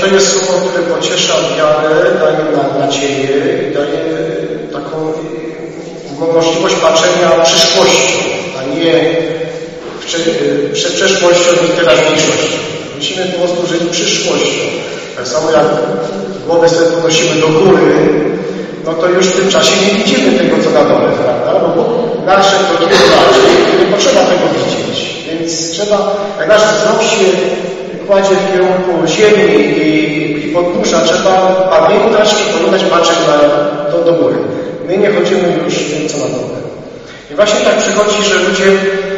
jest słowo, które pociesza wiarę, daje nadzieję i daje taką możliwość patrzenia przyszłością, a nie przed przeszłością i teraźniejszością. Musimy po prostu żyć przyszłością. Tak samo jak głowę sobie podnosimy do góry, no to już w tym czasie nie widzimy tego, co na dole, prawda? Bo nasze kroki bardziej, nie potrzeba tego widzieć. Więc trzeba, jak nasz wzrok się kładzie w kierunku ziemi i podnóża, trzeba pamiętać i pamiętać patrzeć do góry. My nie chodzimy już tym, co na dole. I właśnie tak przychodzi, że ludzie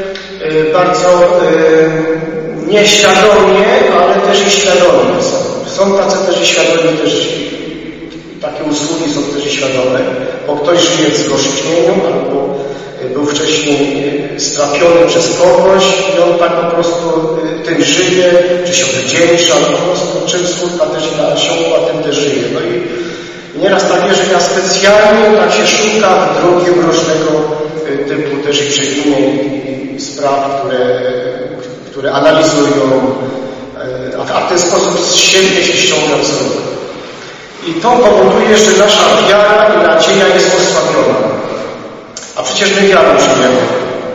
bardzo nieświadomie, ale też i świadomie są. Są tacy też i świadomi, też takie usługi są też i świadome, bo ktoś żyje w zgorzknieniu albo był wcześniej strapiony przez kogoś i on tak po prostu tym żyje, czy się wdzięcza, po prostu czym skórka też nasiąkła, tym też żyje. No i nieraz tak jest, że ja specjalnie tak się szuka w drugim różnego typu też i przewinień i spraw, które analizują, a w ten sposób z siebie się ściąga wzrok. I to powoduje, że nasza wiara i nadzieja jest osłabiona. A przecież my wiarę przyjmiemy.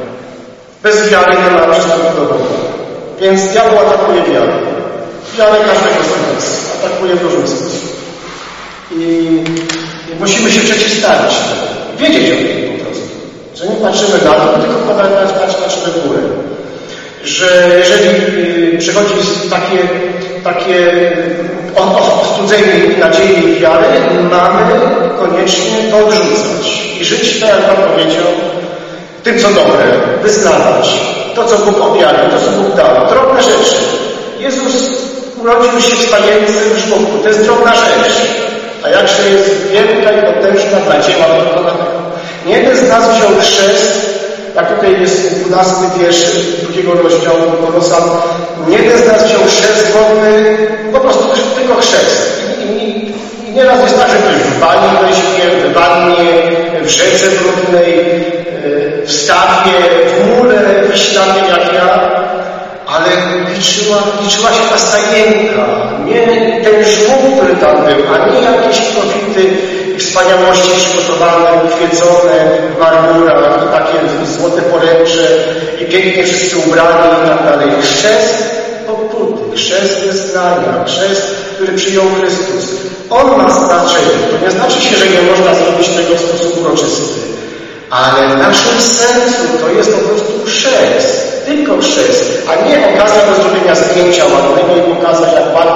Bez wiary nie ma przystępu do Boga. Więc diabeł atakuje wiarę. Wiarę każdego z nas atakuje w różny sposób. I musimy się przeciwstawić. Wiedzieć o tym po prostu. Że nie patrzymy na to, tylko patrzymy w górę. Że jeżeli przychodzi takie ostudzenie nadziei i wiary, mamy koniecznie to odrzucać. I żyć, tak jak Pan powiedział, tym, co dobre, wyznawać to, co Bóg objawił, to, co Bóg dał. Drobne rzeczy. Jezus urodził się w stajence w żłobku. To jest drobna rzecz. A jakże jest wielka i potężna dla dzieła wykonanego. Nie jeden z nas wziął chrzest, jak tutaj jest 12 wiersz 2 rozdziału Kolosan. Nie jeden z nas wziął chrzest wodny, po prostu tylko chrzest. I nieraz jest tak, że ktoś w bani weźmie, w wannie, w rzece brudnej, w stawie, w mule wiślanej jak ja, ale liczyła się ta stajenka, nie ten żółw, który tam był, a nie jakieś profity i wspaniałości przygotowane, ukwiecone w marmurach i takie złote poręcze i pięknie wszyscy ubrani i tak dalej. Chrzest pokuty, chrzest wyznania, chrzest, który przyjął Chrystus. On ma znaczenie. To nie znaczy się, że nie można zrobić tego w sposób uroczysty. Ale w naszym sercu to jest po prostu chrzest. Tylko chrzest, a nie okazja do zrobienia zdjęcia ładnego i pokazać,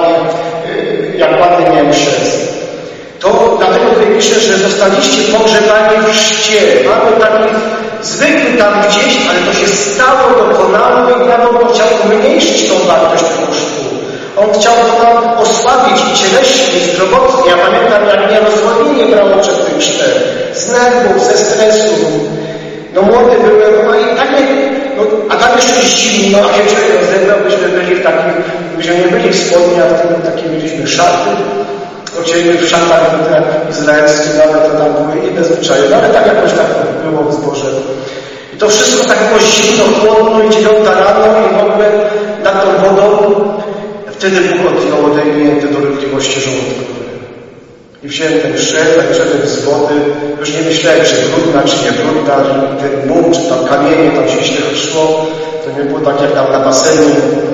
jak ładny miałem chrzest. To dlatego tutaj pisze, że zostaliście pogrzebani w chrzcie. Mamy taki zwykły tam gdzieś, ale to się stało, dokonało i Pan Bóg chciał umniejszyć tą wartość tego chrztu. On chciał to nam osłabić i cieleśnie, i zdrowotnie. Ja pamiętam, jak mnie rozwodnienie brało przed tym chrztem. Z nerwów, ze stresu. No młody byłem, no i tak a tam jeszcze jest zimno, a się człowiek rozebrał, byśmy byli w takich, byśmy nie byli w spodniach, takie mieliśmy szaty. Chodziliśmy w szatach izraelskich, nawet to tam były inne zwyczaje, no ale tak jakoś tak było w zborze. I to wszystko tak było zimno, chłodno i 9 rano i w ogóle nad tą wodą. Wtedy Bóg odjął ode mnie te dolegliwości żołądkowe. I wziąłem ten chrzest, tak wszedłem z wody. Już nie myślałem, czy brudna, czy nie brudna, że ten mur, czy tam kamienie, tam się źle szło. To nie było tak jak tam na basenie.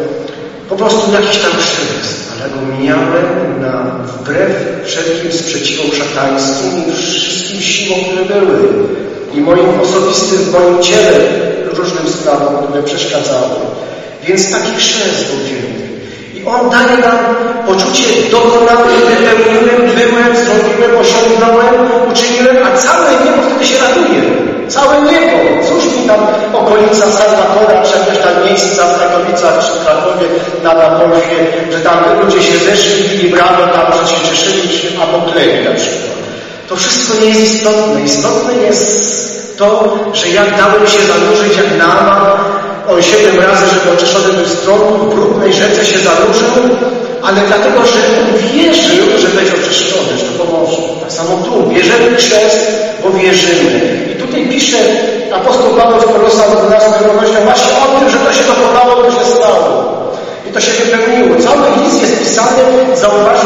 Po prostu jakiś tam chrzest, ale go miałem wbrew wszelkim sprzeciwom szatańskim i wszystkim siłom, które były. I moim osobistym, w moim ciele różnym sprawom, które przeszkadzały. Więc taki chrzest był wzięty. I On daje nam poczucie dokonane, wypełniłem, byłem, zrobiłem, osiągnąłem, uczyniłem, a całe niebo wtedy się raduje. Całe niebo. Cóż mi tam okolica Salwatora, czy jakieś tam miejsca w Katowicach, czy w Krakowie, na Polsce, że tam ludzie się zeszli, bili brawo tam, że się cieszyli, czy apoklei na przykład. To wszystko nie jest istotne. Istotne jest to, że jak dałem się zanurzyć jak Naaman, on 7 razy, żeby oczyszczony był stronku, w brudnej rzece się zanurzył, ale dlatego, że wierzył, że będzie oczyszczony, że to pomoże. Tak samo tu, bierzemy chrzest, bo wierzymy. I tutaj pisze apostoł Paweł w Kolosan 12 rozdział właśnie o tym, że to się dokonało, to się stało. I to się wypełniło. Cały list jest pisany, zauważmy,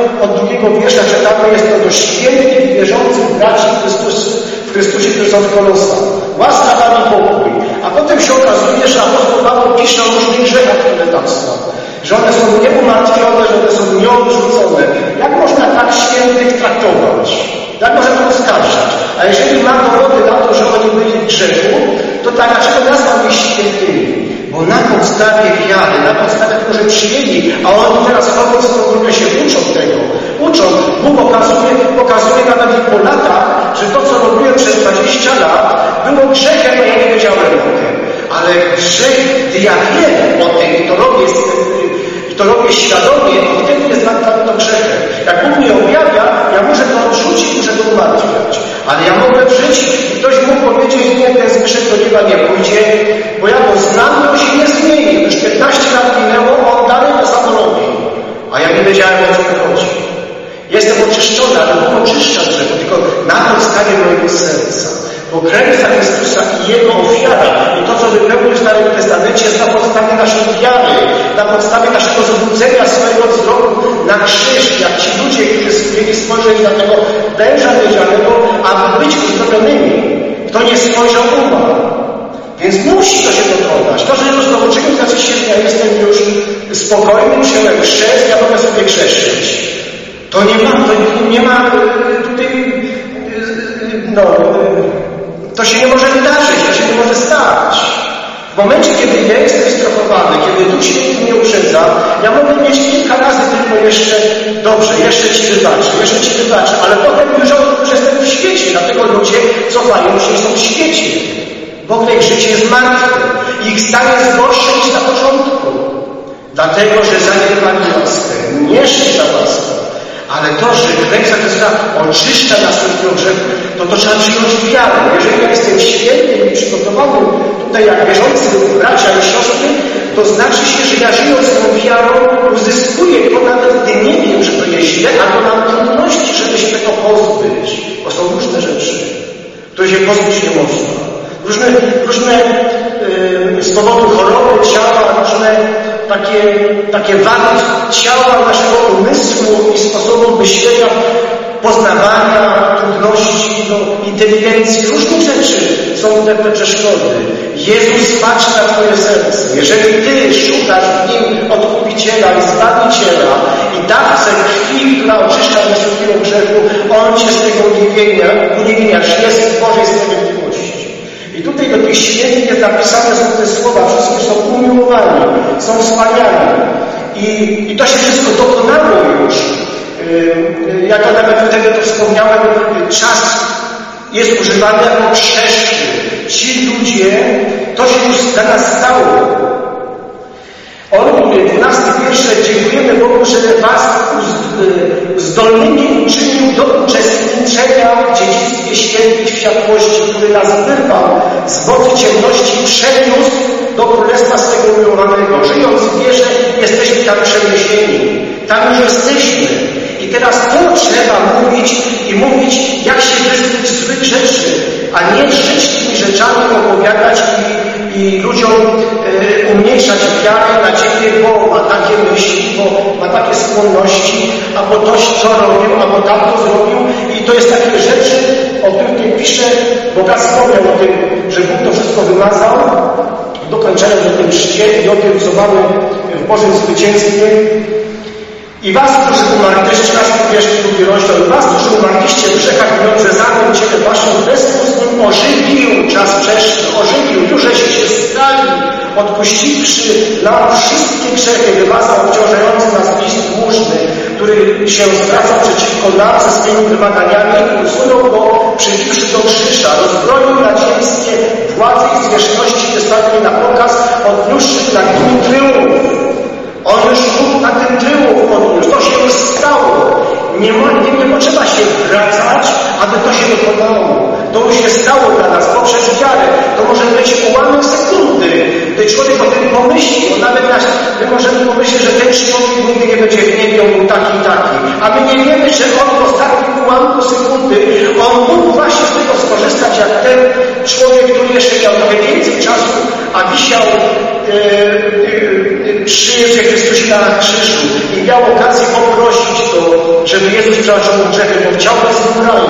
od 2 wiersza czytamy, jest to do świętych wierzących braci w Chrystusie, którzy są w Kolosach. Łaska wam i pokój. A potem się okazuje, że apostoł Paweł pisze o różnych grzechach, które tam są. Że one są nieumartwione, że one są nieodrzucone. Jak można tak świętych traktować? Jak można to oskarżać? A jeżeli ma dowody na to, że oni byli w grzechu, to tak, dlaczego nazwał ich świętymi? Bo na podstawie wiary, na podstawie tego, że przyjęli, a oni teraz chodząc w tą drogę się uczą tego. Uczą. Bóg pokazuje nawet po latach, że to, co robiłem przez 20 lat, było grzechem, a ja nie wiedziałem o tym. Ale grzech, gdy ja wiem o tym i to robię świadomie, to wtedy jest dla mnie to grzechem. Jak Bóg mi objawia, ja muszę to odrzucić, muszę to umartwiać. Ale ja mogę w życiu i ktoś mógł powiedzieć, nie, ten grzech do nieba nie pójdzie, bo ja go znam i on się nie zmieni. Już 15 lat minęło, on dalej to samo robi. A ja nie wiedziałem, o co to chodzi. Jestem oczyszczony, ale Bóg oczyszcza grzechu, tylko na podstawie mojego serca. Bo krew Chrystusa i Jego ofiara i to, co wypełnił w Starym Testamencie, jest na podstawie naszej wiary, na podstawie naszego zwrócenia swojego wzroku na krzyż, jak ci ludzie, którzy mieli spojrzeć na tego węża miedzianego, aby być uzdrowionymi. Kto nie spojrzał, umarł. Więc musi to się dokonać. To, że już zobaczymy, znaczy się, ja jestem już spokojny, przyjąłem chrzest, ja mogę sobie grzeszyć. To nie ma tutaj, to się nie może wydarzyć, to się nie może stać. W momencie, kiedy ja jestem strofowany, kiedy Duch Święty mnie uprzedza, ja mogę mieć kilka razy tylko jeszcze dobrze, jeszcze Ci wybaczę, ale potem już jestem w świecie, dlatego ludzie cofają się, są w świecie. Bo ich życie jest martwe i ich stan jest gorszy niż na początku. Dlatego, że zaniedbali łaskę, nie szczyta łaskę. Ale to, że krew Chrystusa oczyszcza nas z tego grzechu, to trzeba przyjąć wiarę. Jeżeli ja jestem święty i przygotowany tutaj jak wierzący bracia i siostry, to znaczy się, że ja żyjąc tą wiarą uzyskuję to nawet gdy nie wiem, że to jest źle, albo mam trudności, żeby się tego pozbyć. Bo są różne rzeczy, które się pozbyć nie można. Różne z powodu choroby ciała, różne takie wady ciała, naszego umysłu i sposobu myślenia, poznawania, trudności, inteligencji, różnych rzeczy są te przeszkody. Jezus patrzy na Twoje serce. Jeżeli Ty szukasz w Nim Odkupiciela i Zbawiciela i dawcę krwi, która oczyszcza nas od tego grzechu, On Cię z tego uniewinniasz, jest w Bożej sprawiedliwości. I tutaj do tych świętych jest napisane są te słowa, wszyscy są umiłowani, są wspaniali. I to się wszystko dokonało już. Jak to nawet wtedy to wspomniałem, czas jest używany jako przeszły. Ci ludzie, to się już dla nas stało. On, 12 wiersze, dziękujemy Bogu, że was zdolnymi uczynił do uczestniczenia w dziedzictwie świętej światłości, który nas wyrwał z mocy ciemności i przeniósł do królestwa swego umiłowanego. Żyjąc w wierze, jesteśmy tam przeniesieni. Tam już jesteśmy. I teraz to trzeba mówić i mówić, jak się wyzbyć z złych rzeczy, a nie żyć tymi rzeczami, opowiadać i ludziom umniejszać wiarę, nadzieję, bo ma takie myśli, bo ma takie skłonności, albo ktoś co robił, albo tamto zrobił. I to jest takie rzeczy, o których nie pisze, bo tak wspomniał o tym, że Bóg to wszystko wymazał, dokończając o tym chrzcie i o tym, co mamy w Bożym zwycięstwie. I was, którzy umarli, 13 rozdział, i was, którzy umarliście w grzechach i nieodrzezanym ciele waszym, wespół z nim ożywił czas wczesny, ożywił, już żeście się stali, odpuściwszy nam wszystkie grzechy, wymazał obciążający nas list dłużny, który się zwraca przeciwko nam ze swoimi wymaganiami i usunął go, przybiwszy do krzyża, rozbroił nadziemskie władze i zwierzchności, wystawił na pokaz, odniósłszy na nim tryumf. On już mógł na ten tryumf odniósł. To się już stało. Nie potrzeba się wracać, aby to się dokonało. To już się stało dla nas poprzez wiarę. To może być ułamek sekundy, gdy człowiek o tym pomyśli. Bo nawet my możemy pomyśleć, że ten człowiek nigdy nie będzie w niebie, on był taki i taki. A my nie wiemy, że on w ostatnim ułamku sekundy, on mógł właśnie z tego skorzystać, jak ten człowiek, który jeszcze miał trochę więcej czasu, a wisiał przy Jezusie Chrystusie na krzyżu i miał okazję poprosić Go, żeby Jezus przebaczył mu grzechy, bo chciał być w raju.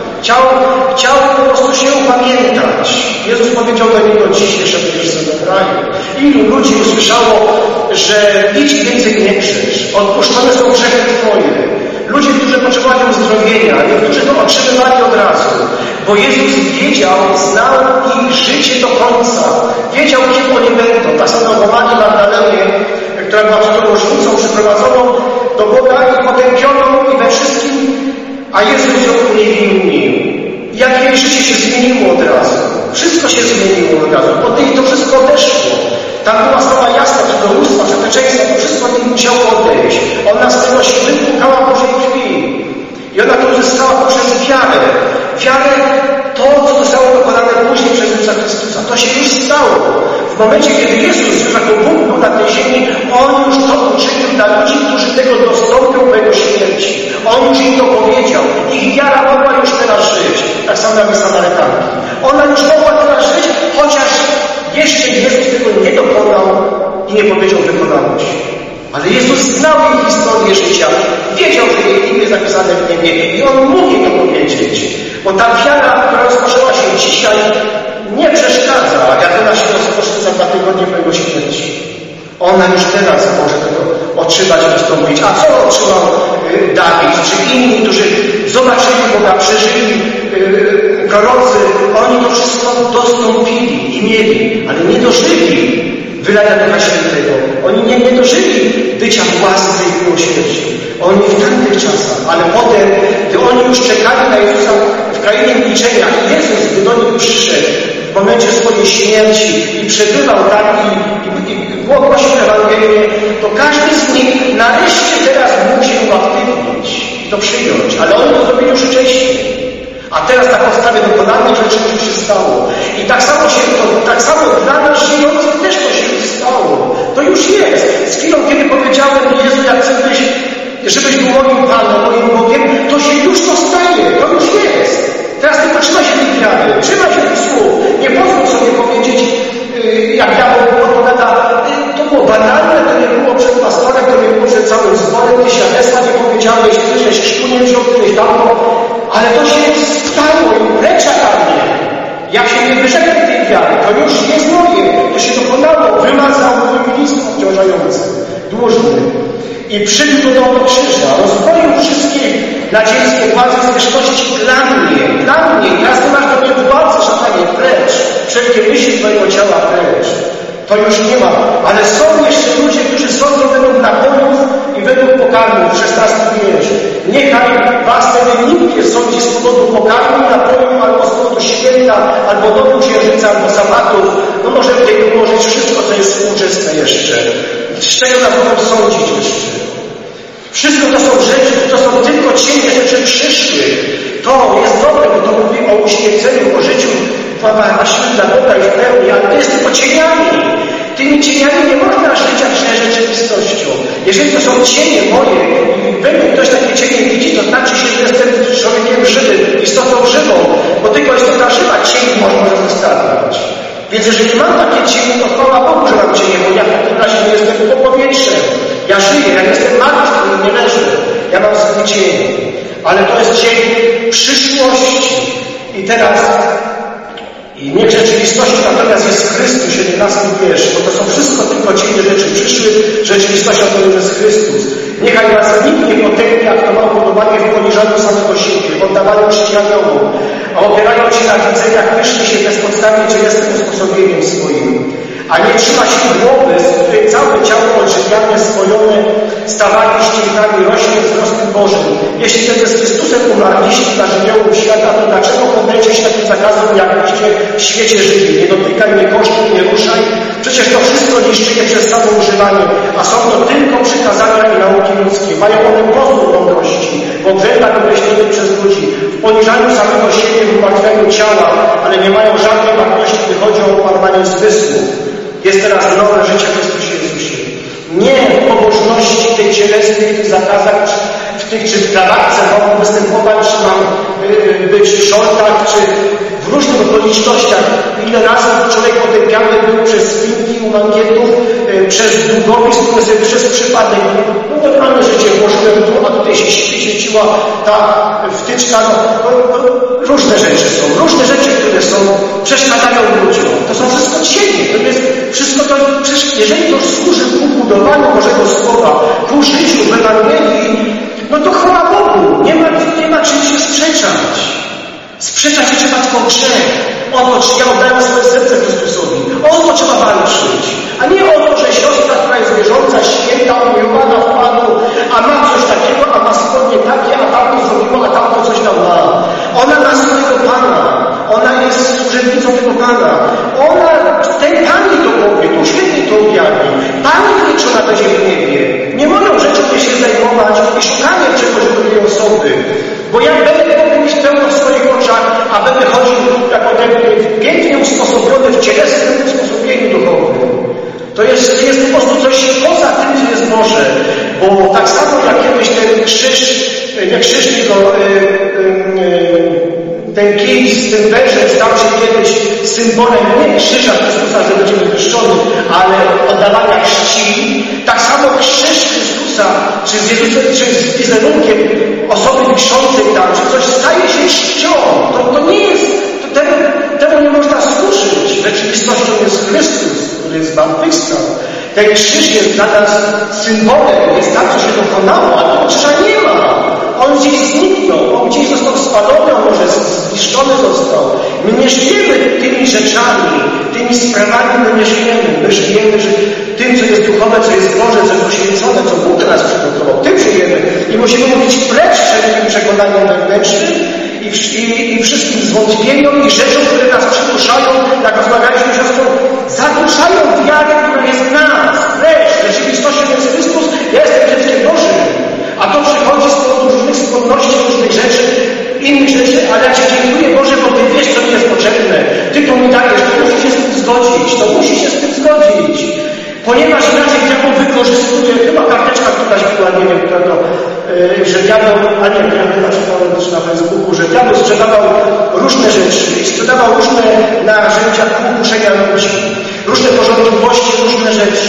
Chciał po prostu się upamiętać. Jezus powiedział do niego: dziś jeszcze będziesz sobie w raju. Ilu ludzi usłyszało, że idź więcej nie grzesz, odpuszczone są grzechy Twoje. Ludzie, którzy potrzebowali uzdrowienia, niektórzy to otrzymywali od razu, bo Jezus wiedział, znał ich życie do końca. Wiedział, kim oni będą. Tak samo o Marii Magdalenie, która była cudzołożnicą przyprowadzoną do Boga i potępioną i we wszystkim, a Jezus ją uniewinnił. Jak jej życie się zmieniło od razu. Wszystko się zmieniło od razu. Od niej to wszystko odeszło. Tam była sama jasna, cudzołóstwa, przepeczeństwa, to wszystko od niej musiało odejść. Ona z tego świtu pukała Bożej krwi. I ona to uzyskała poprzez wiarę. Wiarę, to, co zostało dokonane później przez Jezusa Chrystusa. To się już stało. W momencie, kiedy Jezus już jako Bóg był na tej ziemi, On już to uczynił dla ludzi, którzy tego dostąpią po Jego śmierci. On już im to powiedział. Ich wiara mogła już teraz żyć. Tak samo jak Samarytanki. Ona już mogła teraz żyć, chociaż jeszcze Jezus tego nie dokonał i nie powiedział wykonalność. Ale Jezus znał jej historię życia. Wiedział, że jej imię zapisane w niebie. I On mógł jej to powiedzieć. Bo ta wiara, która rozpoczęła się dzisiaj, nie przeszkadza, jak ona się rozpocznie za 2 tygodnie po Jego śmierci. Ona już teraz może tego otrzymać i dostąpić. A co otrzymał Dawid, czy inni, którzy zobaczyli Boga, przeżyli prorocy, oni to wszystko dostąpili i mieli, ale nie dożyli wylania Ducha Świętego. Oni nie dożyli bycia własnej miłosierdzia. Oni w tamtych czasach, ale potem, gdy oni już czekali na Jezusa w krainie milczenia, i Jezus, gdy do nich przyszedł w momencie swojej śmierci i przebywał tam i głosił Ewangelię, to każdy z nich nareszcie teraz mógł się uaktywnić i to przyjąć. Ale oni to zrobili już wcześniej. A teraz na podstawie dokonanych rzeczy już się stało. I tak samo dla nas żyjących też to się już stało. To już jest. Z chwilą, kiedy powiedziałem: Jezu, ja chcę żebyś był moim Panem, moim Bogiem, to się już to staje. To już jest. Teraz tylko trzymaj się tej wiary. Trzymaj się tych słów. Nie pozwól sobie powiedzieć, jak ja odpowiada, to było banalne, to nie było przed pastorem, to nie było przed całym zborem, ty świadectwa nie powiedziałeś, ty żeś chrztu nie wziął, tyś tamto, ale to się stało i lecza na mnie. Jak się nie wyrzekłem tej wiary, to już jest moje, to się dokonało, wymazał mój list obciążający, dłużny. I przybił go do krzyża, rozbroił wszystkie nadziejskie władze zwierzchności dla mnie. Teraz ty masz do mnie władzy, szatanie, precz. Wszelkie myśli twojego ciała precz. To już nie ma. Ale są jeszcze ludzie, którzy sądzą według napojów i według pokarmów. 16 wiersz. Niechaj was wtedy nikt nie sądzi z powodu pokarmu, napojów, albo z powodu święta, albo domu księżyca, albo sabatów. No możemy tutaj ułożyć wszystko, co jest współczesne jeszcze. Z czego nas mogą sądzić jeszcze? Wszystko to są rzeczy, to są tylko cienie rzeczy przyszłych. To jest dobre, bo to mówi o uświęceniu, o życiu właściwie dla Boga i w pełni, ale to jest tylko cieniami. Tymi cieniami nie można żyć jak rzeczywistością. Jeżeli to są cienie moje i we mnie ktoś takie cienie widzi, to znaczy się, że jestem człowiekiem żywym, istotą żywą, bo tylko istota żywa cień może zostawiać. Więc jeżeli mam takie cienie, to chwała Bogu, że mam cienie, bo ja w takim razie nie jestem tylko powietrzem. Ja żyję, ja jestem martwy, który nie leży. Ja mam swój cień. Ale to jest cień przyszłości. I teraz nie w rzeczywistości, natomiast jest Chrystus, 17 wiersz, bo to są wszystko tylko cienie rzeczy przyszłych, rzeczywistością to jest Chrystus. Niechaj nas nikt nie potępia, jak to ma upodobanie w poniżaniu samego siebie, w oddawaniu czci aniołom, a opierając się na widzeniach, myśli się bezpodstawnie, czy jestem usposobieniem swoim. A nie trzyma się głowy, z której całe ciało odżywiane, spojone, stawami ścięgami rośnie wzrostem Bożym. Jeśli tedy z Chrystusem umarliście dla żywiołów świata, to dlaczego poddajecie się takim zakazom, jakbyście w świecie żyli? Nie dotykaj, nie kosztuj, nie ruszaj. Przecież to wszystko niszczycie przez samo używanie, a są to tylko przykazania i nauki ludzkie. Mają one pozór mądrości, w obrzędach określonych przez ludzi, w poniżaniu samego siebie, w umartwianiu ciała, ale nie mają żadnej wartości, gdy chodzi o opanowanie zmysłów. Jest teraz nowe życie w Chrystusie Jezusie. Nie w pobożności tej cielesnej, w tych zakazach, czy w prawach, mogą występować, czy mam być w szortach, czy w w różnych okolicznościach. Ile razy człowiek potępiany był przez spinki u mangietów, przez długopis, który sobie przez przypadek, no normalne życie włożyłem tu, a tutaj się świeciła ta wtyczka, różne rzeczy są, różne rzeczy, które są, przeszkadzają ludziom. To są wszystko cienie, to jest wszystko to, jeżeli to służy ku budowaniu Bożego Słowa, ku życiu w Ewangelii, no to chwała Bogu, nie ma czym się sprzeczać. Sprzeczać się trzeba tylko grzech. O to, czy ja oddałem swoje serce Chrystusowi. O to trzeba walczyć. A nie o to, że siostra, która jest wierząca, święta, umiłowana w Panu, a ma coś takiego, a ma spodnie takie, a tamto zrobiło, a tamto coś tam ma. Ona ma swojego Pana. Ona jest służebnicą tego Pana. Ten Pan jej to powie, tu świetnie to objawi. Pan wie, czy ona będzie w niebie. Nie moją rzeczą jest się zajmować i szukaniem czegoś do tej osoby. Bo ja będę mieć pełno w swoich oczach, a będę chodził jako ten pięknie usposobiony w cielesnym usposobieniu duchowym. To jest po prostu coś poza tym, co jest Boże. Bo tak samo jak kiedyś ten krzyż tylko ten kij z tym wężem stał się kiedyś symbolem nie krzyża Chrystusa, że będziemy wyszczony, ale oddawania czci. Tak samo krzyż Chrystusa, czy z wizerunkiem osoby wiszącej tam, czy coś staje się czcią. To nie jest, temu nie można służyć. Rzeczywistością jest Chrystus, który zmartwychwstał. Ten krzyż jest dla nas symbolem, jest tak, co się dokonało, a tego krzyża nie ma. On gdzieś zniknął, on gdzieś został spalony, on może zniszczony został. My nie żyjemy tymi rzeczami, tymi sprawami my nie żyjemy. My żyjemy tym, co jest duchowe, co jest Boże, co jest poświęcone, co Bóg dla nas przygotował. Tym żyjemy. I musimy mówić precz wszelkim przekonaniom wewnętrznym i wszystkim zwątpieniom i rzeczom, które nas przymuszają, jak rozmawialiśmy siostrą, zaduszają wiarę, która jest w nas. Precz, rzeczywistością jest Chrystus, ja jestem dzieckiem Bożym. A to przychodzi z powodu różnych skłonności, różnych rzeczy, innych rzeczy, ale ja Ci dziękuję Boże, bo Ty wiesz, co mi jest potrzebne. Ty to mi dajesz, to musi się z tym zgodzić, to musi się z tym zgodzić. Ponieważ inaczej diabeł wykorzystuje, chyba karteczka któraś była, nie wiem kto to, że diabeł, a nie, ja chyba czytałem też na Facebooku, że diabeł sprzedawał różne rzeczy i sprzedawał różne narzędzia kuszenia ludzi, różne porządliwości, różne rzeczy.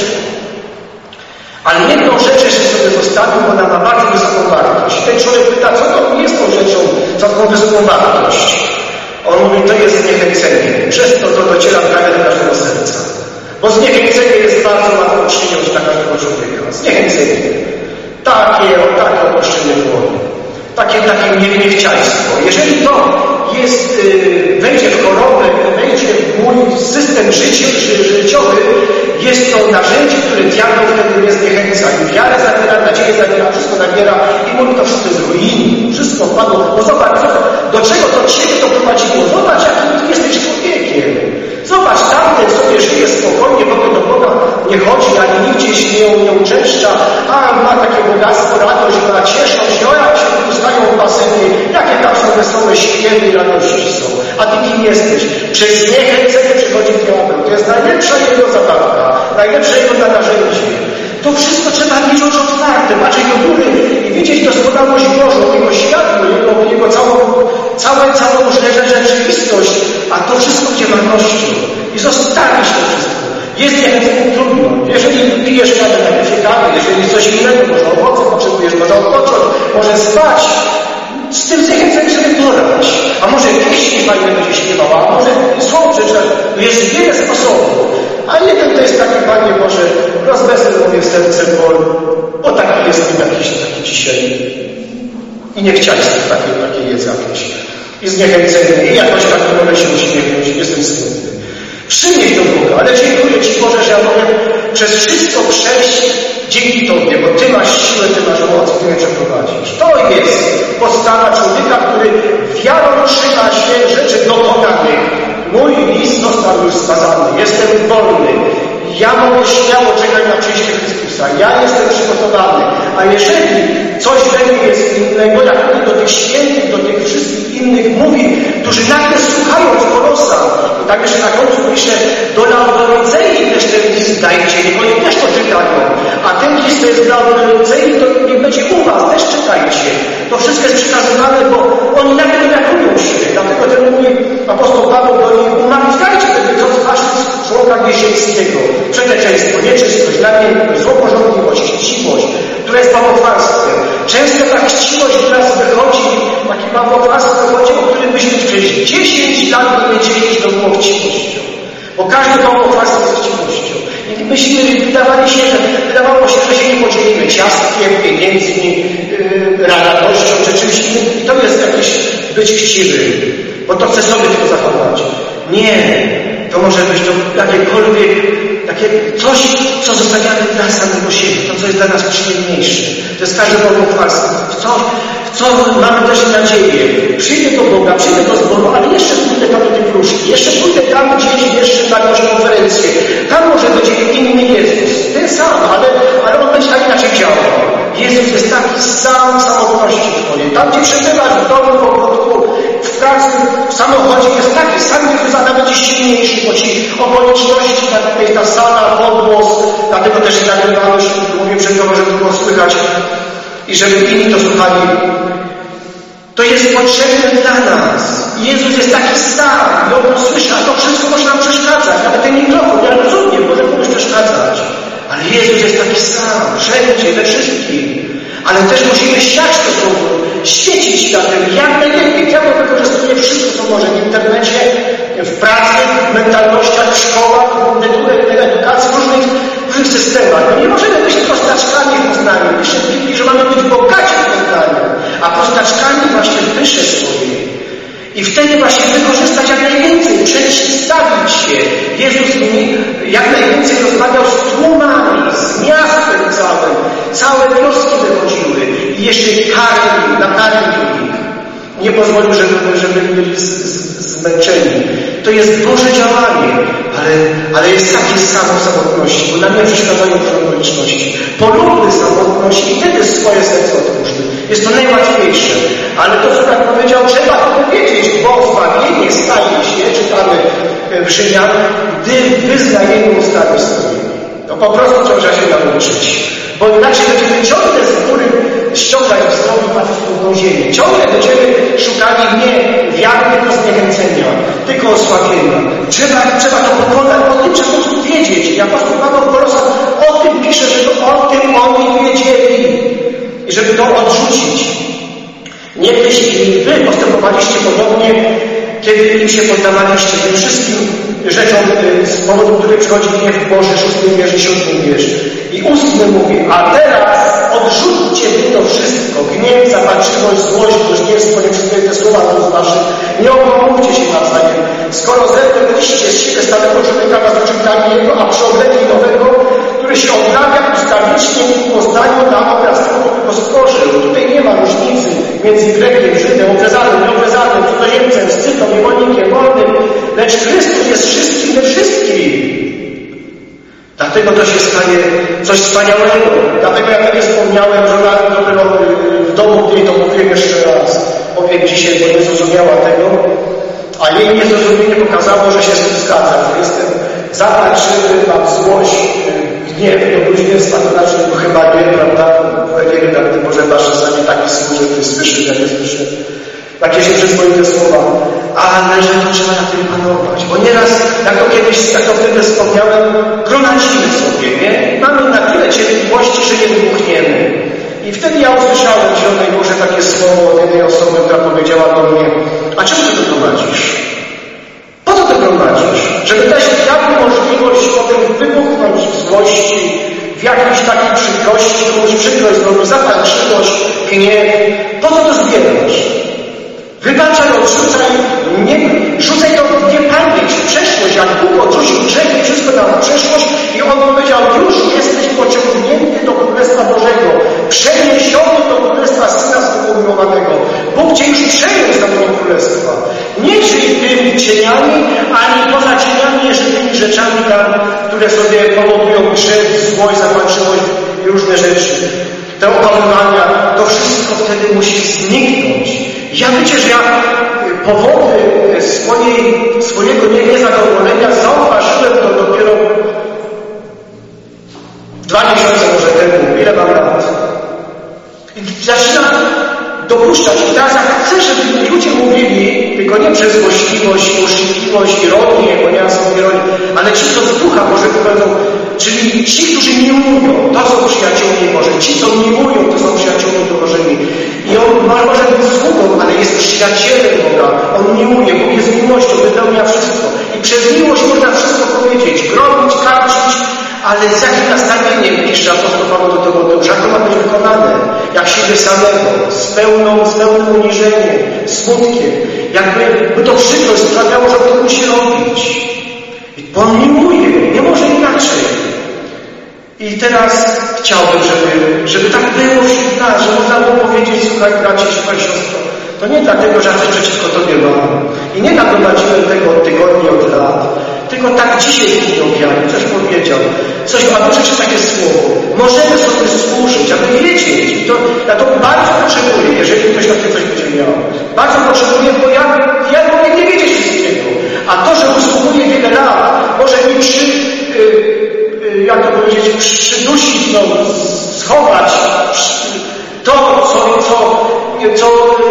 Ale jedną rzecz jeszcze sobie zostawił, bo ona ma bardzo wysoką wartość. Ten człowiek pyta, co to jest tą rzeczą, za taką wysoką wartość? On mówi, to jest zniechęcenie. Przez to dociera prawie do każdego serca. Bo zniechęcenie jest bardzo łatwo przyjąć dla każdego człowieka. Zniechęcenie. Takie opuszczenie woli. Takie niechcialstwo. Jeżeli to jest, wejdzie w chorobę, wejdzie w mój system życiowy, jest to narzędzie, które diabeł wtedy mnie zniechęca. I wiarę zabiera, nadzieję zabiera, wszystko zabiera i mówi, to wszystko jest ruiny. Wszystko wpadło. Bo zobacz, do czego to Ciebie doprowadziło. Zobacz, jakim Ty jesteś człowiekiem. Zobacz, tamten sobie żyje spokojnie, bo do Boga nie chodzi, ani nigdzie się nie uczęszcza, a ma takie bogactwo, radość, ma cieszą się, o jak się pustają w basenie, jakie tam są wesołe śpiewy i radości są. A Ty kim jesteś? Przez zniechęcenie przychodzi diabeł. To jest najlepsza jego zabawka, najlepsze jego narzędzie. To wszystko trzeba widzieć otwarte, patrzeć do góry i widzieć doskonałość Bożą, Jego światło, Jego całą rzeczywistość, a to wszystko będzie wartością. I zostawić to wszystko. Jest niechętnie trudno. Jeżeli pijesz kawę, najpierw się kawę, jeżeli coś innego, może owoce potrzebujesz, może odpocząć, może spać. Z tym zniechęceniem sobie poradź. A może pieśni fajne będzie śpiewała, a może słowo przeczytać. Jest wiele sposobów. A jeden to jest taki, Panie Boże, rozwesel moje serce, bo taki jestem jakiś taki dzisiaj. I niechcialstwo takie jest jakieś. I zniechęcenie. I jakoś tak nie mogę się uśmiechnąć. Jestem smutny. Przynieś do Boga, ale dziękuję Ci Boże, że ja mogę przez wszystko przejść dzięki Tobie, bo Ty masz siłę, Ty masz moc, Ty mnie przeprowadzisz. To jest postawa człowieka, który wiarą trzyma się rzeczy dokonanych. Mój list został już skazany, jestem wolny. Ja mogę śmiało czekać na przyjście Chrystusa. Ja jestem przygotowany. A jeżeli coś we mnie jest innego, jak mówi do tych świętych, do tych wszystkich innych mówi, którzy nagle słuchają w Kolosa. I tak jeszcze na końcu pisze, do Laodycei też ten list dajcie, niech oni też to czytają. A ten list to jest dla Laodycei, to niech będzie u was, też czytajcie. To wszystko jest przekazywane, bo oni nagle reagują się. Dlatego ten mówi apostoł Paweł, bezpieczeństwo, nieczystość, namiętność, złoporządliwość, chciwość, która jest bałwochwalstwem. Często ta chciwość w nas wychodzi, taki bałwochwalstwo wychodzi, o którym byśmy przez 10 lat nie wiedzieli, że to było chciwością. Bo każde bałwochwalstwo jest chciwością. I myśmy wydawało się, że się nie podzielimy ciastkiem, pieniędzmi, radością czy czymś innym. I to jest jakieś być chciwym, bo to chce sobie tylko zachować. Nie, to może być to jakiekolwiek, takie coś, co zostawiamy dla samego siebie, to co jest dla nas przyjemniejsze. To jest każde bałwochwalstwo. W co mamy też nadzieję. Przyjdę do Boga, przyjdę do zboru, ale jeszcze pójdę tam do tej wróżki, jeszcze pójdę tam gdzieś jeszcze na jakąś konferencję. Tam może będzie inny Jezus. Ten sam, ale on będzie tak inaczej działał. Jezus jest taki sam w samotności twojej. Tam, gdzie przebywasz w domu, w ogródku, w pracy, w samochodzie jest taki sam Jezus, a nawet silniejszy, bo ci okoliczności, ta sala, odgłos, dlatego też nagrywamy, mówię przed tobą, żeby było słychać i żeby inni to słuchali. To jest potrzebne dla nas. Jezus jest taki sam i on słyszy, a to wszystko może nam przeszkadzać. Nawet ten mikrofon, ja rozumiem, może komuś przeszkadzać. Ale Jezus jest taki sam, wszędzie, we wszystkim. Ale też musimy siać to słowo, świecić na tym, jak najlepiej. Diabeł wykorzystuje wszystko, co może w internecie, w pracy, w mentalnościach, w szkołach, w edukacji, w różnych systemach. My nie możemy być prostaczkami w Poznaniu. Pisze w Biblii, że mamy być bogaci w Poznaniu, a prostaczkami właśnie w pysze swojej. I wtedy właśnie wykorzystać jak najwięcej, przeciwstawić się. Jezus jak najwięcej rozmawiał z tłumami, z miastem całym. Całe wioski wychodziły i jeszcze nakarmił ich. Nie pozwolił, żeby byli zmęczeni. To jest Boże działanie, ale jest takie samo w samotności, bo nam nie przeszkadzają okoliczności. Polubmy samotność i wtedy swoje serce otwórzmy. Jest to najłatwiejsze. Ale to, co tak powiedział, trzeba to powiedzieć, bo zbawienie staje się, czytamy w Rzymian, gdy wyznajemy ustami swoimi. To po prostu trzeba się nauczyć. Bo inaczej będziemy ciągle z góry ściągać w stronę w ziemię. Ciągle będziemy szukali nie wiary, tylko zniechęcenia, tylko osłabienia. Trzeba to pokonać, o tym trzeba po prostu wiedzieć. I apostoł Paweł w Kolosach o tym pisze, że to o tym oni wiedzieli. I żeby to odrzucić. Niegdyś wy postępowaliście podobnie, kiedy im się poddawaliście tym wszystkim rzeczom, z powodu których przychodzi gniew Boży, 6 wiersz i 7 wiersz. I 8 mówi, a teraz odrzućcie wy to wszystko, gniew, zapatrzywość, złość, bluźnierstwo, nieprzyzwoite słowa z waszych, nie obmówcie się nawzajem. Skoro zebraliście z siebie starego człowieka na uczynkami jego, a przyoblekli nowego, który się odnawia ustawicznie w poznaniu na obraz tego, którego stworzył. Tutaj nie ma różnicy między Grekiem, Żydem, obrzezanym, nieobrzezanym, cudzoziemcem, scytą, niewolnikiem, wolnym, lecz Chrystus jest wszystkim we wszystkim. Dlatego to się stanie coś wspaniałego. Dlatego ja tak wspomniałem, że dopiero w domu, gdy to mówiłem jeszcze raz, powiem dzisiaj, bo nie zrozumiała tego, a jej niezrozumienie pokazało, że się z tym zgadza, że jestem zapatrzywy, mam złość, gniew do bluźnierstwa, to znaczy, bo chyba nie, prawda? Nie wiem, jak może wasz czasami taki służy, który słyszy, jak nie słyszę. Takie się przyzwoite słowa. Ale że to trzeba na tym panować. Bo nieraz, jak to kiedyś, jak to wtedy wspomniałem, gronacimy sobie, nie? Mamy na tyle cierpliwości, że nie wybuchniemy. I wtedy ja usłyszałem w Zielonej Górze takie słowo od jednej osoby, która powiedziała do mnie, a czemu ty to prowadzisz? Po co to prowadzisz? Żeby dać taką możliwość potem wybuchnąć w złości, w jakiejś takiej przykrości, komuś przykrość zrobić, zapatrzywość, gniew. Po co to zbierasz? Wybaczaj, odrzucaj, rzucaj to nie pamięć, przeszłość, jak Bóg odrzucił grzech i wszystko nam przeszłość i On powiedział, już jesteś pociągnięty do Królestwa Bożego, przeniesiony do Królestwa Syna swego umiłowanego. Bóg Cię już przejął z tego Królestwa. Nie żyj tymi cieniami, ani poza cieniami jeszcze tymi rzeczami tam, które sobie powodują grzech, złość, zapatrzyłość i różne rzeczy. Te opanowania, to wszystko wtedy musi zniknąć. Ja wiecie, że ja powody swojego niezadowolenia zauważyłem to dopiero 2 miesiące może temu. Ile mam lat? I zaczynam dopuszczać. I teraz jak chcę, żeby ludzie mówili, tylko nie przez złośliwość, złośliwość, ironię, bo nie mam sobie ironii, ale ci, co z ducha może powiedzą, czyli ci, którzy miłują, to są przyjaciółmi Bożymi. Ci, co miłują, to są przyjaciółmi Bożymi. I on może być sługą, ale jest przyjacielem Boga. On miłuje, Bóg jest miłością, wypełnia wszystko. I przez miłość można wszystko powiedzieć, gromić, karcić, ale z jakim nastawieniem, pisze apostoł Paweł do Tymoteusza, to ma być wykonane, jak siebie samego, z pełnym uniżeniem, smutkiem, jakby to przykrość sprawiało, że to musi robić. Bo on miłuje, nie może inaczej. I teraz chciałbym, żeby tak było wśród nas, że można było powiedzieć, słuchaj bracie, słuchaj siostro, to nie dlatego, że ja coś przeciwko Tobie mam. I nie nagromadziłem tego od tygodni, od lat. Tylko tak dzisiaj mi objawił, coś powiedział. Coś, a przeczytać takie słowo. Możemy sobie służyć, aby wiedzieć. I to, ja to bardzo potrzebuję, jeżeli ktoś takie coś będzie miał. Bardzo potrzebuję, bo ja mogę nie wiedzieć wszystkiego. A to, że usługuję wiele lat, może mi jak to powiedzieć, przydusić, schować to, co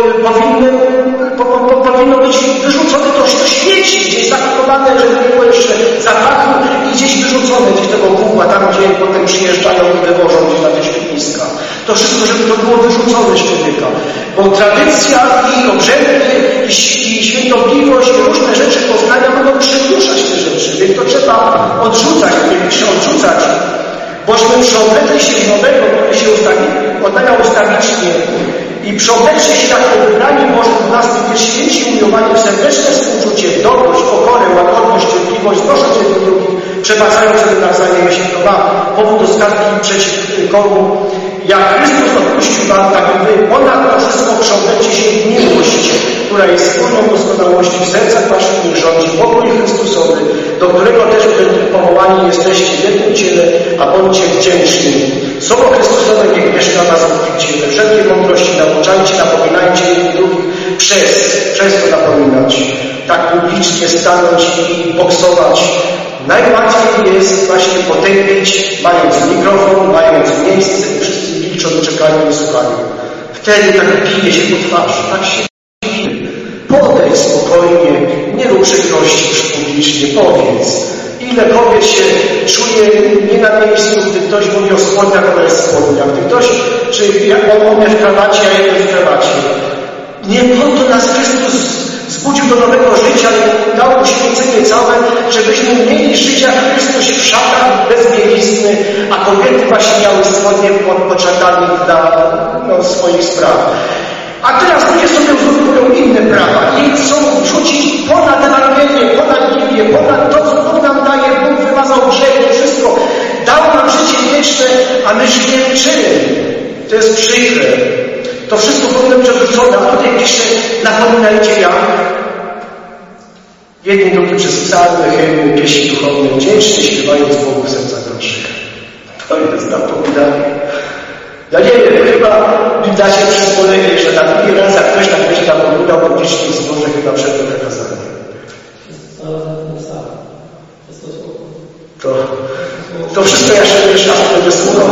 powinno być wyrzucone, to śmieci, gdzie jest zapakowane, żeby nie było jeszcze zapachu i gdzieś wyrzucone gdzieś tego kubła, tam gdzie potem przyjeżdżają i wywożą gdzieś na te śmietniska. To wszystko, żeby to było wyrzucone z człowieka. Bo tradycja i obrzędy i świętobliwość i różne rzeczy poznania mogą przyduszać te rzeczy. Więc to trzeba odrzucać, odrzucać. Bośmy przeoblekli się w nowego, który się odnawia ustawicznie i przeoblekli się jako wybrani Boży 12 wiersz święci umiłowani w serdeczne współczucie, dobroć, pokorę, łagodność, cierpliwość, znosząc się do drugich, przebacając się nawzajem, jeśli to ma powód do skargi przeciw komu. Jak Chrystus odpuścił wam, tak i wy ponad to wszystko przeoblekcie się w miłość, która jest wspólną doskonałości w sercach waszych niech rządzi pokój Chrystusowy, do którego też powołani jesteście w jednym ciele, a bądźcie wdzięczni. Słowo Chrystusowe niech mieszka was obficie. We wszelkiej mądrości nauczajcie, napominajcie jednych drugich przez to napominać. Tak publicznie stanąć i boksować. Najłatwiej jest właśnie potępić, mając mikrofon, mając miejsce i wszyscy milczą, czekają i słuchają. Wtedy tak bije się po twarzy, tak się bije. Podejdź spokojnie, nie rób przykrości już publicznie, powiedz. Ile kobiet się czuje nie na miejscu, gdy ktoś mówi o spodniach, ona jest w spodniach. Gdy ktoś, czy jak on mnie w krawacie, a ja w krawacie. Nie po to nas Chrystus zbudził do nowego życia i dał uświęcenie całe, żebyśmy mieli życie jak Chrystus w szatach bez bielizny, a kobiety właśnie miały spodnie pod szatami dla swoich spraw. A teraz ludzie sobie uzurpują inne prawa i chcą wrzucić ponad Ewangelię, ponad Biblię, ponad to, co Bóg nam daje. Bóg wymazał grzechy, wszystko. Dał nam życie wieczne, a my śmierczymy. To jest przykre. To wszystko powinno być odrzucone, a tutaj pisze, napominajcie jak. Jedni drugi przez psalmy, hymny, pieśni duchowne, wdzięcznie śpiewając Bogu w sercach naszych. To jest napominanie. Ja nie wiem, chyba da się przyzwolenie, że na drugi raz, jak ktoś tak będzie napominał publicznie w zborze, chyba przed tym nakazaniem. To wszystko ja się jeszcze raz będę słuchał.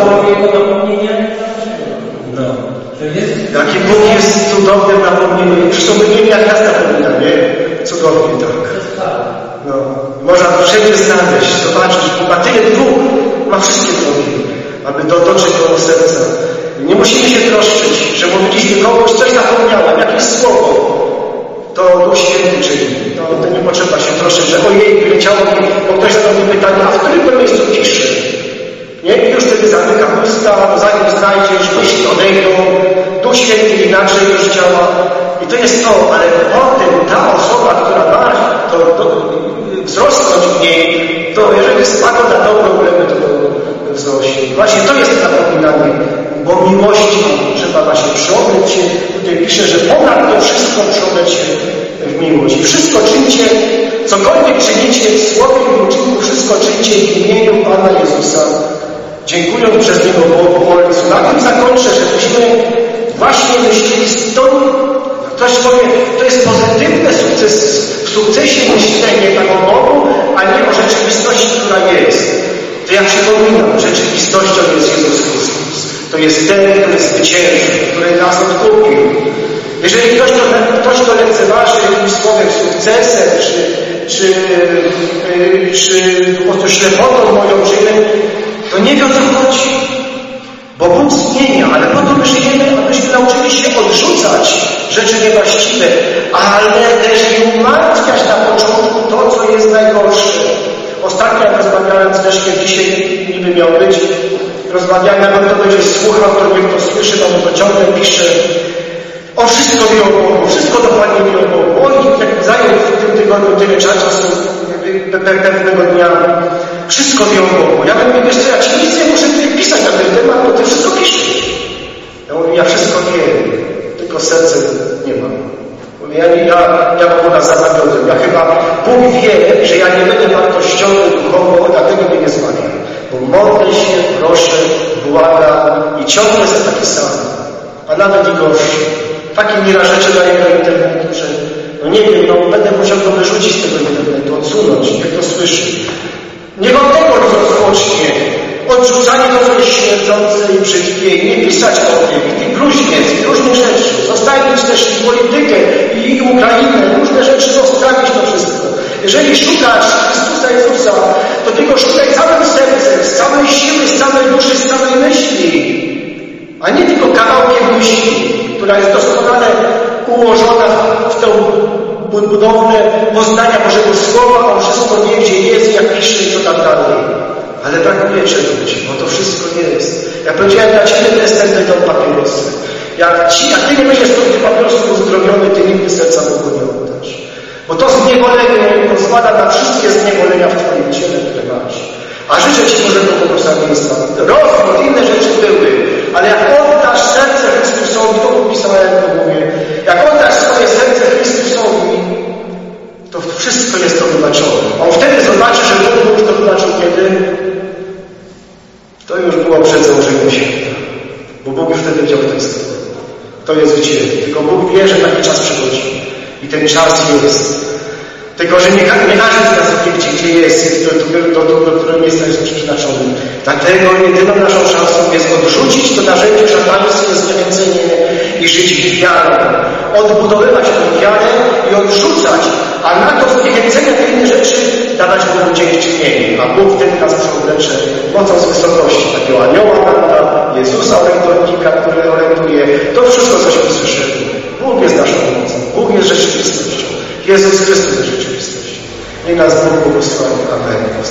No. Jaki Bóg jest cudownym napomnieniem. Zresztą my wiemy, jak nas napomina, nie? Cudownie tak. No. Można to wszędzie znaleźć, zobaczyć. Bóg ma tyle dróg, ma wszystkie drogi, aby dotrzeć do serca. Nie musimy się troszczyć, że mówiliśmy komuś, coś zapomniałem, jakieś słowo. To Duch Święty czyni. To nie potrzeba się troszczyć, że ojej, wyleciało mi, bo ktoś zadał mi pytanie, a w którym to miejscu pisze? Nie? I już wtedy zamyka usta, zanim znajdziesz, myśli odejdą, Duch Święty inaczej już działa. I to jest to, ale potem ta osoba, która ma to wzrosnąć w niej, to jeżeli spadła na dobrą glebę, to wzrośnie. Właśnie to jest napominanie, bo miłością trzeba właśnie przeobyć się. Tutaj pisze, że ponad to wszystko przeobyć się w miłość. I wszystko czyńcie, cokolwiek czynicie w słowie i uczynku, wszystko czyńcie w imieniu Pana Jezusa, dziękując przez Niego Bogu Ojcu. Na tym zakończę, żebyśmy właśnie myśleli ktoś powie, to jest pozytywne w sukcesie myślenie tak o Bogu, a nie o rzeczywistości, która jest. To ja przypominam, rzeczywistością jest Jezus Chrystus. To jest ten, który zwyciężył, który nas odkupił. Jeżeli ktoś to lekceważy jakimś słowem sukcesem, czy po prostu ślepotą moją, czy to nie wie, o co chodzi. Bo Bóg zmienia, ale po to my żyjemy, abyśmy nauczyli się odrzucać rzeczy niewłaściwe, ale też nie umartwiać na początku to, co jest najgorsze. Ostatnio jak rozmawiałem z Leszkiem, dzisiaj niby miał być, rozmawiałem, jak on to będzie słuchał, to niech to słyszy, on to ciągle pisze. On wszystko wie o Bogu, wszystko dokładnie wie o Bogu. On jak zajął w tym tygodniu tyle czasu, pewnego dnia, wszystko wie o Bogu. Ja mówię, wiesz co, ja ci nic nie muszę tutaj pisać na ten temat, bo ty wszystko piszesz. Ja mówię, ja wszystko wiem, tylko serce nie mam. Ja mam Boga za zawodem. Ja chyba, Bóg wie, że ja nie będę wartościowy duchowo, dlatego mnie nie zbawia. Bo modlę się, proszę, błagam i ciągle jestem taki sam. A nawet i gorszy. Takie nieraz rzeczy daję do internetu, że no nie wiem, no będę musiał to wyrzucić z tego internetu, odsunąć, niech to słyszy. Niech od tego rozpocznie. Odrzucanie to, co jest śmierdzące i brzydkie, i nie pisać o tym, i bluźniec, i różne rzeczy. Zostawić też i politykę, i Ukrainę, różne rzeczy zostawić to wszystko. Jeżeli szukasz Chrystusa Jezusa, to tylko szukaj całym sercem, z całej siły, z całej duszy, z całej myśli. A nie tylko kawałkiem myśli, która jest doskonale ułożona w tą budowlę poznania Bożego Słowa, on wszystko wie, gdzie jest, jak pisze i co tak dalej. Ale brakuje czegoś, bo to wszystko jest. Jak powiedziałem, dla Ciebie testem będą papierosy. Jak Ty nie będziesz z tych papierosów uzdrowiony, Ty nigdy serca Bogu nie oddasz. Bo to zniewolenie pozwala na wszystkie zniewolenia w Twoim ciele, które masz. A życzę Ci Bożego błogosławieństwa. Rozwód, inne rzeczy były, ale jak oddasz serce Chrystusowi, to opisałem, to mówię, jak oddasz swoje serce Chrystusowi, to wszystko jest to wybaczone. On wtedy zobaczy, że Bóg już to wybaczył kiedy? To już było przed założeniem świata. Bo Bóg już wtedy wziął ten stół. To jest wycięty. Tylko Bóg wie, że taki czas przychodzi. I ten czas jest. Tylko, że nie każdy z nas wie, gdzie jest, do którego miejsca jest przeznaczony. Dlatego jedyną naszą szansą jest odrzucić to narzędzie szatańskie, zniechęcenie i żyć wiarą. Odbudowywać tę wiarę i odrzucać, a na to zniechęcenia te inne rzeczy dawać Bogu dziękczynienie. A Bóg wtedy nas przeoblecze mocą z wysokości takiego anioła, prawda, Jezusa orędownika, który orientuje. To wszystko, cośmy słyszeli. Bóg jest naszą mocą. Bóg jest rzeczywistością. Jezus Chrystus jest rzeczywistością. Niech nas Bóg błogosławi. Amen.